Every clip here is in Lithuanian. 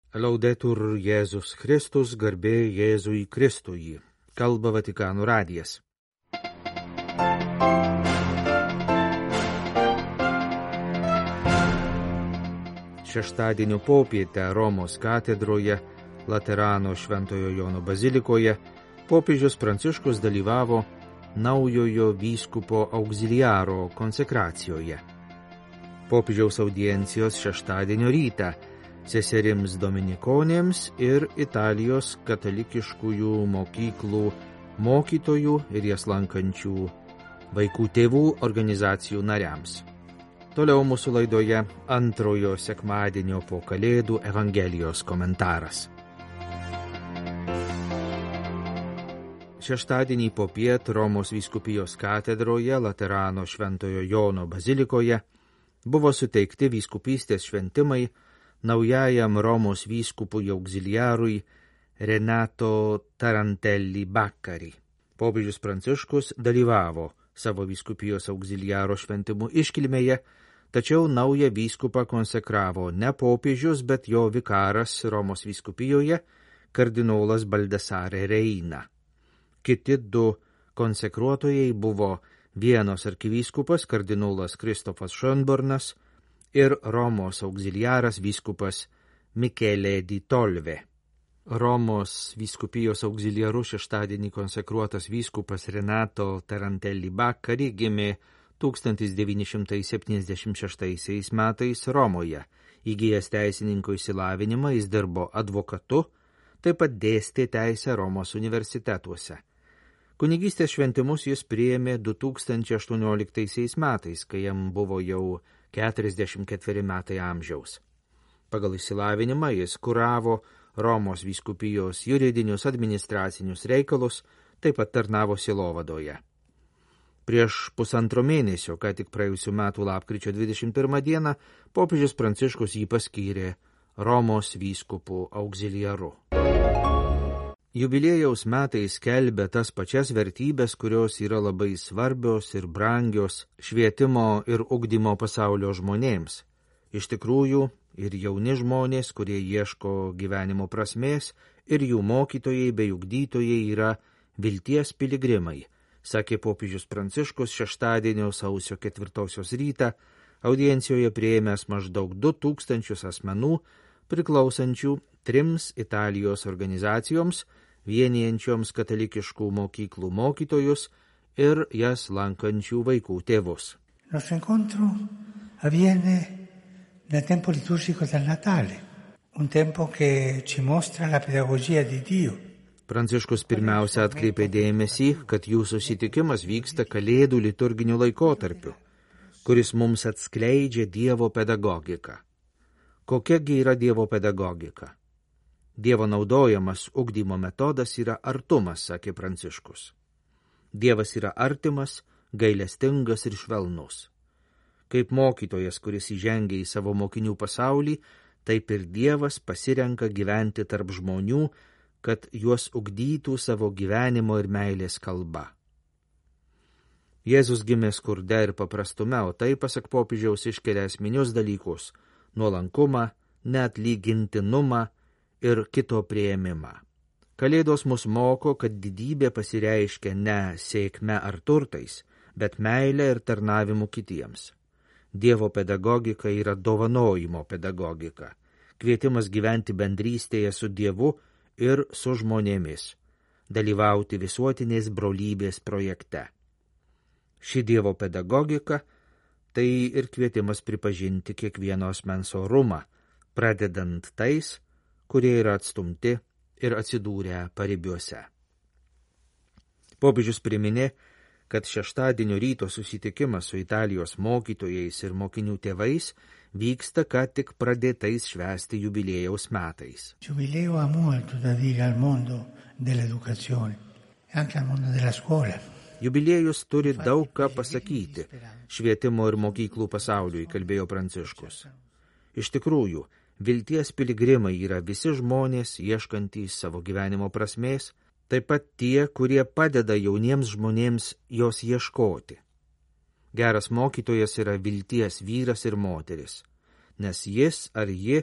Laudetur Jėzus Kristus, garbė Jėzui Kristui. Kalba Vatikano radijas. Šeštadienio popietę Romos katedroje, Laterano Šventojo Jono bazilikoje, popiežius Pranciškus dalyvavo naujojo vyskupo auxiliaro konsekracijoje. Popiežiaus audiencijos šeštadienio rytą seserims dominikonėms ir Italijos katalikiškųjų mokyklų mokytojų ir jas lankančių vaikų tėvų organizacijų nariams. Toliau mūsų laidoje antrojo sekmadienio po Kalėdų Evangelijos komentaras. Šeštadienį popiet Romos vyskupijos katedroje Laterano Šventojo Jono bazilikoje buvo suteikti vyskupystės šventimai naujajam Romos vyskupui auxiliarui Renato Tarantelli Baccari. Popiežius Pranciškus dalyvavo savo vyskupijos auxiliaro šventimų iškilmėje, tačiau naują vyskupą konsekravo ne popiežius, bet jo vikaras Romos vyskupijoje, kardinolas Baldassare Reina. Kiti du konsekruotojai buvo Vienos arkivyskupas kardinolas Kristofas Schönbornas ir Romos auxiliaras vyskupas Michele di Tolve. Romos vyskupijos auxiliaru šeštadienį konsekruotas vyskupas Renato Tarantelli Baccari gimė 1976 metais Romoje. Įgijęs teisininko išsilavinimą, jis dirbo advokatu, taip pat dėstė teisę Romos universitetuose. Kunigystės šventimus jis priėmė 2018 metais, kai jam buvo jau 44 metai amžiaus. Pagal išsilavinimą jis kuravo Romos vyskupijos juridinius administracinius reikalus, taip pat tarnavo sielovadoje. Prieš pusantro mėnesio, ką tik praėjusių metų lapkričio 21 dieną, popiežius Pranciškus jį paskyrė Romos vyskupų auxiliaru. Jubiliejaus metai skelbia tas pačias vertybės, kurios yra labai svarbios ir brangios švietimo ir ugdymo pasaulio žmonėms. Iš tikrųjų, ir jauni žmonės, kurie ieško gyvenimo prasmės, ir jų mokytojai bei ugdytojai yra vilties piligrimai, sakė popiežius Pranciškus šeštadienio sausio 4 rytą, audiencijoje priėmęs maždaug 2000 asmenų, priklausančių 3 Italijos organizacijoms, vienijančioms katalikiškų mokyklų mokytojus ir jas lankančių vaikų tėvus. Nostro incontro avviene nel tempo liturgico del Natale, un tempo che ci mostra la pedagogia di Dio. Pranciškus pirmiausia atkreipė dėmesį, kad jų susitikimas vyksta Kalėdų liturginiu laikotarpiu, kuris mums atskleidžia Dievo pedagogiką. Kokiagi yra Dievo pedagogika? Dievo naudojamas ugdymo metodas yra artumas, sakė Pranciškus. Dievas yra artimas, gailestingas ir švelnus. Kaip mokytojas, kuris įžengia į savo mokinių pasaulį, taip ir Dievas pasirenka gyventi tarp žmonių, kad juos ugdytų savo gyvenimo ir meilės kalba. Jėzus gimė skurde ir paprastume, o tai, pasak popiežiaus, iškelia esminius dalykus – nuolankumą, neatlygintinumą ir kito priėmimą. Kalėdos mus moko, kad didybė pasireiškia ne sėkme ar turtais, bet meilė ir tarnavimu kitiems. Dievo pedagogika yra dovanojimo pedagogika, kvietimas gyventi bendrystėje su Dievu ir su žmonėmis, dalyvauti visuotinės brolybės projekte. Ši Dievo pedagogika tai ir kvietimas pripažinti kiekvieno asmens orumą, pradedant tais, kurie yra atstumti ir atsidūrę paribiuose. Popiežius priminė, kad šeštadienio ryto susitikimas su Italijos mokytojais ir mokinių tėvais vyksta ką tik pradėtais švęsti jubiliejaus metais. Jubileo ha molto da dire al mondo dell'educazione, anche al mondo della scuola. Jubiliejus turi daug ką pasakyti švietimo ir mokyklų pasauliui, kalbėjo Pranciškus. Iš tikrųjų, vilties piligrimai yra visi žmonės, ieškantys savo gyvenimo prasmės, taip pat tie, kurie padeda jauniems žmonėms jos ieškoti. Geras mokytojas yra vilties vyras ir moteris, nes jis ar ji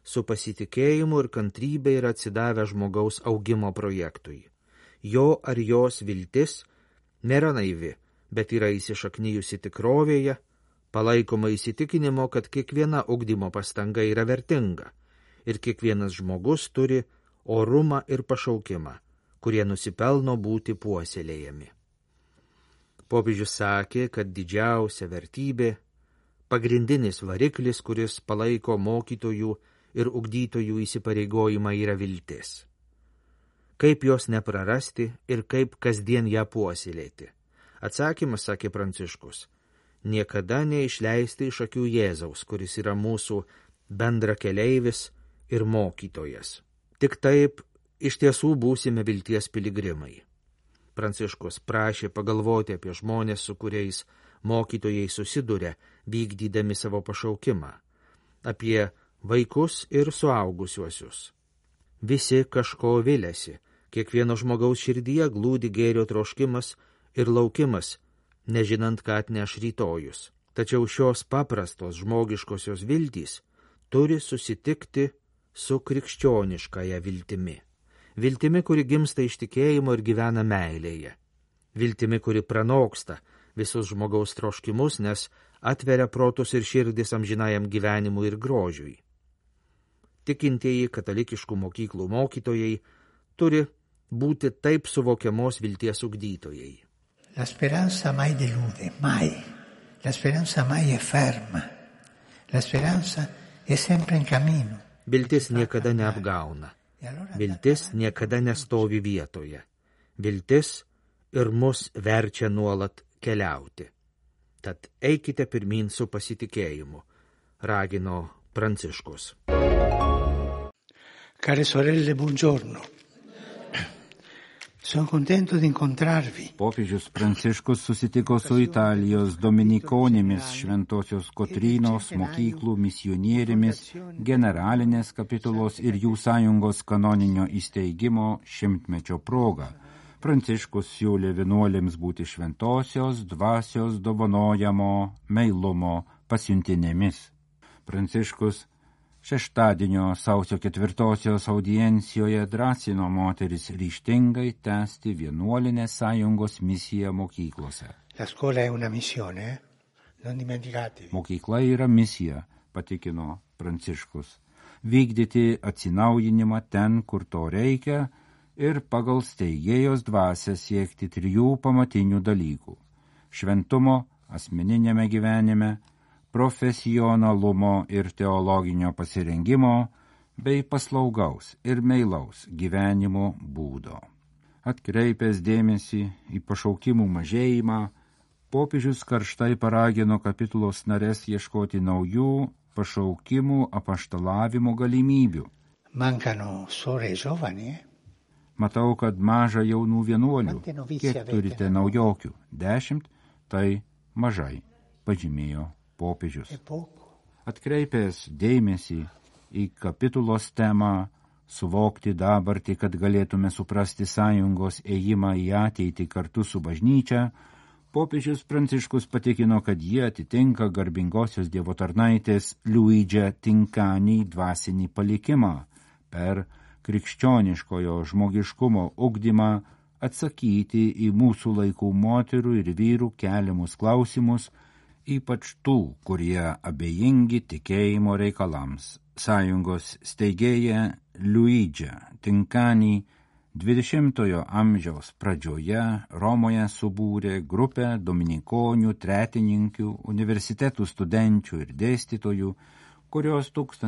su pasitikėjimu ir kantrybė yra atsidavę žmogaus augimo projektui. Jo ar jos viltis nėra naivi, bet yra įsišaknijusi tikrovėje, palaikoma įsitikinimo, kad kiekviena ugdymo pastanga yra vertinga ir kiekvienas žmogus turi orumą ir pašaukimą, kurie nusipelno būti puoselėjami. Popiežius sakė, kad didžiausia vertybė, pagrindinis variklis, kuris palaiko mokytojų ir ugdytojų įsipareigojimą, yra viltis. Kaip jos neprarasti ir kaip kasdien ją puoselėti? Atsakymas, sakė Pranciškus, niekada neišleisti iš akių Jėzaus, kuris yra mūsų bendrakeleivis ir mokytojas. Tik taip iš tiesų būsime vilties piligrimai. Pranciškus prašė pagalvoti apie žmonės, su kuriais mokytojai susiduria, vykdydami savo pašaukimą, apie vaikus ir suaugusiuosius. Visi kažko viliasi, kiekvieno žmogaus širdyje glūdi gėrio troškimas ir laukimas, nežinant, ką atneš rytojus. Tačiau šios paprastos žmogiškosios viltys turi susitikti su krikščioniškąja viltimi. Viltimi, kuri gimsta iš tikėjimo ir gyvena meilėje. Viltimi, kuri pranoksta visus žmogaus troškimus, nes atveria protus ir širdis amžinajam gyvenimui ir grožiui. Tikintieji katalikiškų mokyklų mokytojai turi būti taip suvokiamos vilties ugdytojai. La speranza mai delude, mai. La speranza mai è ferma. La speranza è sempre in cammino. Viltis niekada neapgauna. Viltis niekada nestovi vietoje. Viltis ir mus verčia nuolat keliauti. Tad eikite pirmyn su pasitikėjimu, ragino Pranciškus. Care sorelle, buongiorno. Sono contento di incontrarvi. Popiežius Pranciškus susitiko su Italijos dominikonėmis Šventosios Kotrynos mokyklų misionierėmis generalinės kapitulos ir jų sąjungos kanoninio įsteigimo 100-mečio proga. Pranciškus siūlė vienuolėms būti šventosios dvasios dovanojamo meilumo pasiuntinėmis. Pranciškus šeštadienio sausio 4-osios audiencijoje drąsino moteris ryžtingai tęsti vienuolinės sąjungos misiją mokyklose. La scuola è una missione, non dimenticatevi. Mokykla yra misija, patikino Pranciškus. Vykdyti atsinaujinimą ten, kur to reikia, ir pagal steigėjos dvasią siekti 3 pamatinių dalykų – šventumo asmeninėme gyvenime, profesionalumo ir teologinio pasirengimo, bei paslaugaus ir meilaus gyvenimo būdo. Atkreipęs dėmesį į pašaukimų mažėjimą, popiežius karštai paragino kapitulos narės ieškoti naujų pašaukimų apaštalavimo galimybių. Mancano sore giovani, Matau, kad maža jaunų vienuolių. Kiek turite naujokių? 10? Tai mažai, pažymėjo popiežius. Atkreipęs dėmesį į kapitulos temą, suvokti dabartį, kad galėtume suprasti sąjungos ėjimą į ateitį kartu su bažnyčia, popiežius Pranciškus patikino, kad jie atitinka garbingosios Dievo tarnaitės Luigi Tincani dvasinį palikimą per krikščioniškojo žmogiškumo ugdymą atsakyti į mūsų laikų moterų ir vyrų keliamus klausimus, ypač tų, kurie abejingi tikėjimo reikalams. Sąjungos steigėja Luigi Tincani 20-ojo amžiaus pradžioje Romoje subūrė grupę dominikonių, tretininkių, universitetų studenčių ir dėstytojų, kurios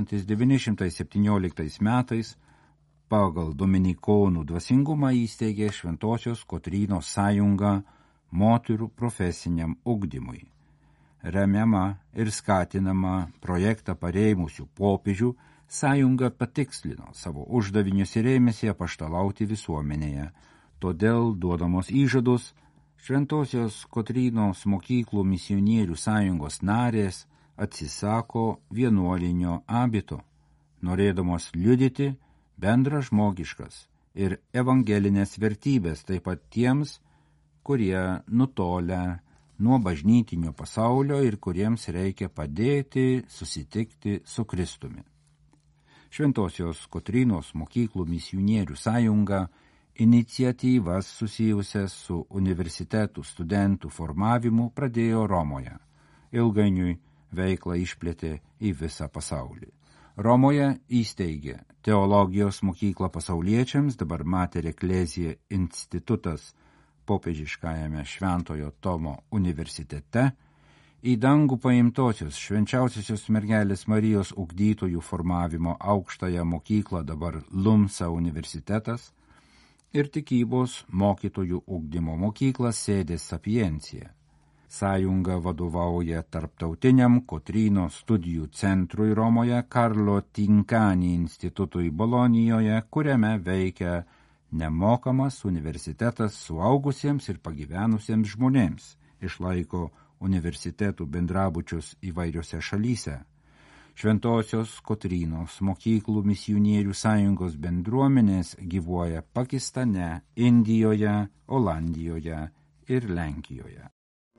1917 metais pagal dominikonų dvasingumą įsteigė Šventosios Kotrynos sąjungą moterų profesiniam ugdymui. Remiama ir skatinama projektą parėmusių popiežių, sąjunga patikslino savo uždavinius ir ėmėsi apaštalauti visuomenėje. Todėl, duodamos įžadus, Šventosios Kotrynos mokyklų misionierių sąjungos narės atsisako vienuolinio abito, norėdamos liudyti bendra žmogiškas ir evangelinės vertybės taip pat tiems, kurie nutolę nuo bažnytinio pasaulio ir kuriems reikia padėti susitikti su Kristumi. Šventosios Kotrynos mokyklų misionierių sąjunga iniciatyvas susijusias su universitetų studentų formavimu pradėjo Romoje. Ilgainiui veiklą išplėtė į visą pasaulį. Romoje įsteigė teologijos mokyklą pasauliečiams, dabar Mater Ecclesiae institutas popiežiškajame Šventojo Tomo universitete, į dangų paimtosios švenčiausiosios mergelės Marijos ugdytojų formavimo aukštąją mokyklą, dabar Lumsa universitetas, ir tikybos mokytojų ugdymo mokyklą Sede Sapientia. Sąjunga vadovauja tarptautiniam Kotrynos studijų centrui Romoje, Karlo Tinkani institutui Bolonijoje, kuriame veikia nemokamas universitetas suaugusiems ir pagyvenusiems žmonėms, išlaiko universitetų bendrabučius įvairiose šalyse. Šventosios Kotrynos mokyklų misionierių sąjungos bendruomenės gyvuoja Pakistane, Indijoje, Olandijoje ir Lenkijoje.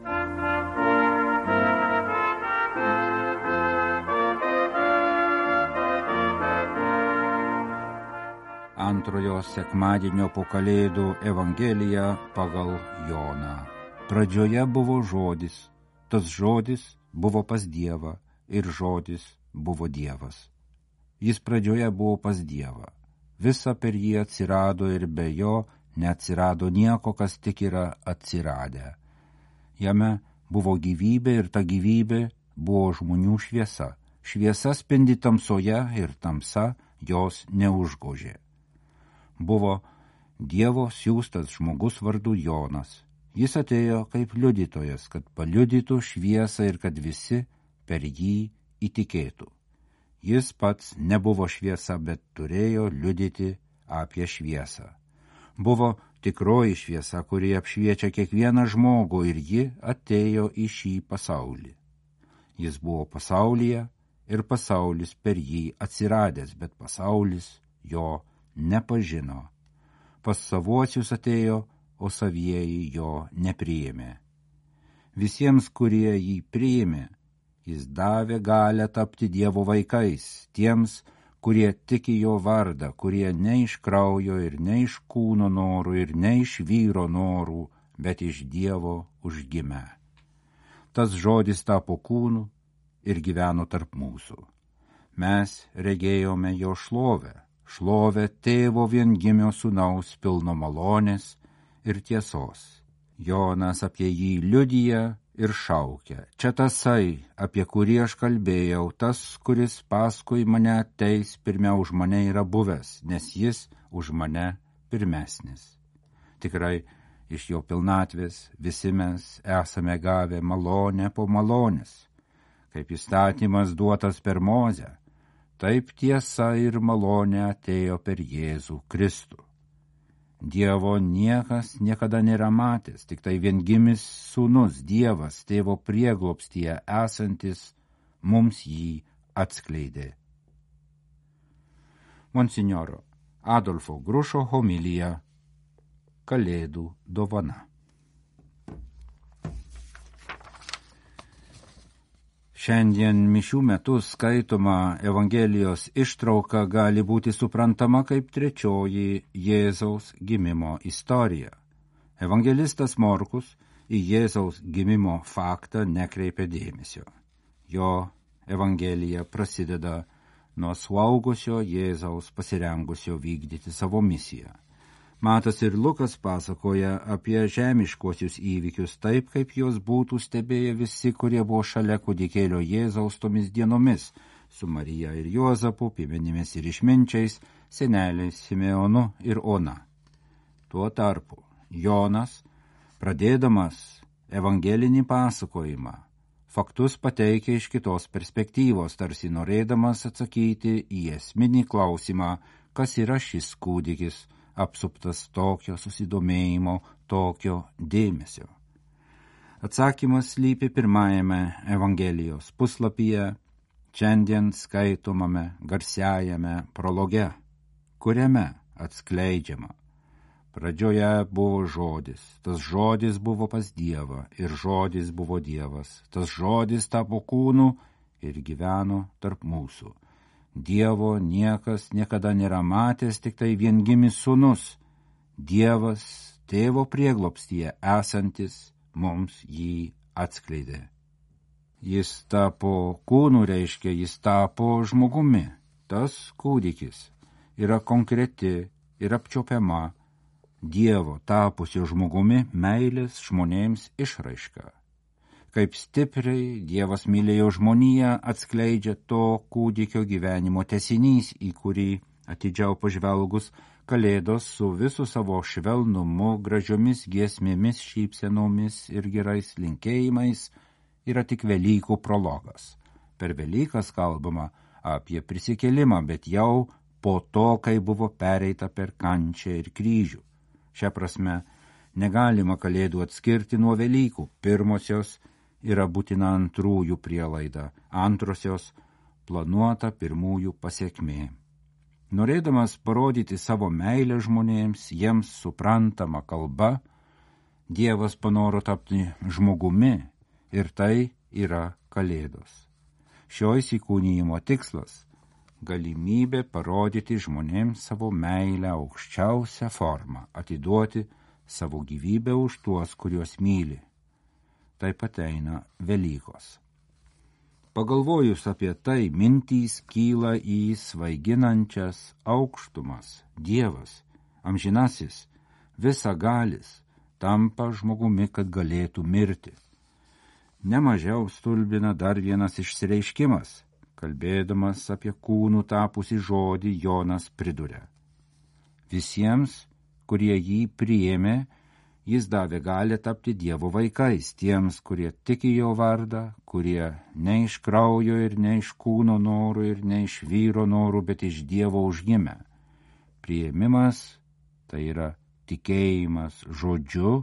Antrojo sekmadienio po Kalėdų Evangelija pagal Joną. Pradžioje buvo žodis, tas žodis buvo pas Dievą ir žodis buvo Dievas. Jis pradžioje buvo pas Dievą. Visa per jį atsirado ir be jo neatsirado nieko, kas tik yra atsiradę. Jame buvo gyvybė ir ta gyvybė buvo žmonių šviesa. Šviesa spindi tamsoje ir tamsa jos neužgožė. Buvo Dievo siųstas žmogus vardu Jonas. Jis atėjo kaip liudytojas, kad paliudytų šviesą ir kad visi per jį įtikėtų. Jis pats nebuvo šviesa, bet turėjo liudyti apie šviesą. Buvo tikroji šviesa, kuri apšviečia kiekvieną žmogų, ir ji atėjo į šį pasaulį. Jis buvo pasaulyje ir pasaulis per jį atsiradęs, bet pasaulis jo nepažino. Pas savuosius atėjo, o savieji jo nepriėmė. Visiems, kurie jį priėmė, jis davė galią tapti Dievo vaikais, tiems, kurie tiki jo vardą, kurie ne iš kraujo ir ne iš kūno norų ir ne iš vyro norų, bet iš Dievo užgimę. Tas žodis tapo kūnu ir gyveno tarp mūsų. Mes regėjome jo šlovę, šlovę tėvo viengimio sūnaus pilno malonės ir tiesos. Jonas apie jį liudija ir šaukia. Čia tasai, apie kurį aš kalbėjau, tas, kuris paskui mane ateis, pirmiau už mane yra buvęs, nes jis už mane pirmesnis. Tikrai, iš jo pilnatvės visi mes esame gavę malonę po malonės. Kaip įstatymas duotas per Mozę, taip tiesa ir malonė atėjo per Jėzų Kristų. Dievo niekas niekada nėra matęs, tik tai viengimis sūnus Dievas tėvo prieglobstyje esantis mums jį atskleidė. Monsinjoro Adolfo Grušo homilija Kalėdų dovana. Šiandien mišių metu skaitoma Evangelijos ištrauka gali būti suprantama kaip trečioji Jėzaus gimimo istorija. Evangelistas Morkus į Jėzaus gimimo faktą nekreipia dėmesio. Jo Evangelija prasideda nuo suaugusio Jėzaus pasirengusio vykdyti savo misiją. Matas ir Lukas pasakoja apie žemiškuosius įvykius taip, kaip juos būtų stebėję visi, kurie buvo šalia kūdikėlio Jėzaus tomis dienomis, su Marija ir Juozapu, piemenimis ir išminčiais, seneliais Simeonu ir Ona. Tuo tarpu Jonas, pradėdamas evangelinį pasakojimą, faktus pateikia iš kitos perspektyvos, tarsi norėdamas atsakyti į esminį klausimą, kas yra šis kūdikis, apsuptas tokio susidomėjimo, tokio dėmesio. Atsakymas slypi pirmajame Evangelijos puslapyje, šiandien skaitomame garsiajame prologe, kuriame atskleidžiama. Pradžioje buvo žodis, tas žodis buvo pas Dievą ir žodis buvo Dievas, tas žodis tapo kūnu ir gyveno tarp mūsų. Dievo niekas niekada nėra matęs, tik tai viengimis sūnus, Dievas tėvo prieglobstyje esantis mums jį atskleidė. Jis tapo kūnu, reiškia, jis tapo žmogumi. Tas kūdikis yra konkreti ir apčiopiama Dievo tapusio žmogumi meilės žmonėms išraiška. Kaip stipriai Dievas mylėjo žmoniją, atskleidžia to kūdikio gyvenimo tęsinys, į kurį atidžiau pažvelgus Kalėdos su visu savo švelnumu, gražiomis giesmėmis, šypsenomis ir gerais linkėjimais yra tik Velykų prologas. Per Velykas kalbama apie prisikėlimą, bet jau po to, kai buvo pereita per kančią ir kryžių. Šia prasme, negalima Kalėdų atskirti nuo Velykų. Pirmosios yra būtina antrųjų prielaida, antrosios planuota pirmųjų pasiekmė. Norėdamas parodyti savo meilę žmonėms, jiems suprantama kalba, Dievas panoro tapti žmogumi ir tai yra Kalėdos. Šio įsikūnijimo tikslas – galimybė parodyti žmonėms savo meilę aukščiausią formą, atiduoti savo gyvybę už tuos, kuriuos myli. Taip pat eina Velykos. Pagalvojus apie tai, mintys kyla į svaiginančias aukštumas. Dievas, amžinasis, visagalis, tampa žmogumi, kad galėtų mirti. Nemažiau stulbina dar vienas išsireiškimas. Kalbėdamas apie kūnų tapusį žodį, Jonas priduria. Visiems, kurie jį priėmė, jis davė galią tapti Dievo vaikais, tiems, kurie tiki jo vardą, kurie ne iš kraujo ir ne iš kūno norų ir ne iš vyro norų, bet iš Dievo užgimę. Priėmimas tai yra tikėjimas žodžiu,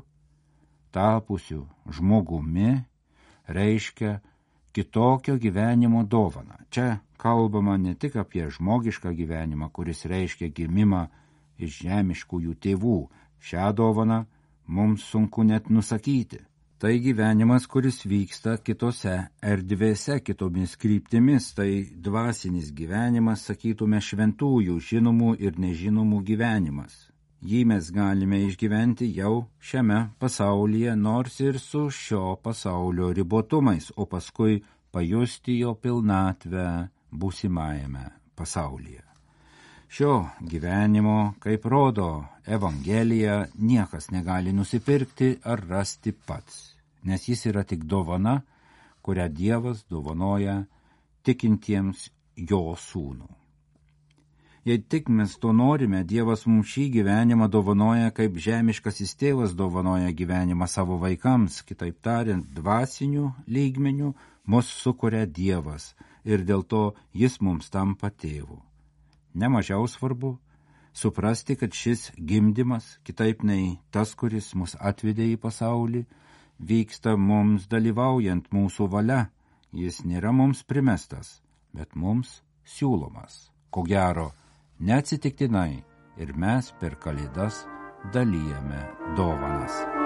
tapusiu žmogumi, reiškia kitokio gyvenimo dovaną. Čia kalbama ne tik apie žmogišką gyvenimą, kuris reiškia gimimą iš žemiškųjų tėvų. Šią dovaną mums sunku net nusakyti. Tai gyvenimas, kuris vyksta kitose erdvėse, kitomis kryptimis, tai dvasinis gyvenimas, sakytume, šventųjų, žinomų ir nežinomų gyvenimas. Jį mes galime išgyventi jau šiame pasaulyje, nors ir su šio pasaulio ribotumais, o paskui pajusti jo pilnatvę būsimajame pasaulyje. Šio gyvenimo, kaip rodo Evangelija, niekas negali nusipirkti ar rasti pats, nes jis yra tik dovana, kurią Dievas dovanoja tikintiems jo sūnų. Jei tik mes to norime, Dievas mums šį gyvenimą dovanoja, kaip žemiškasis tėvas dovanoja gyvenimą savo vaikams, kitaip tariant, dvasiniu lygmeniu mus sukuria Dievas ir dėl to jis mums tampa tėvu. Nemažiau svarbu suprasti, kad šis gimdymas, kitaip nei tas, kuris mus atvedė į pasaulį, vyksta mums dalyvaujant mūsų valia. Jis nėra mums primestas, bet mums siūlomas. Ko gero, neatsitiktinai ir mes per Kalėdas dalijame dovanas.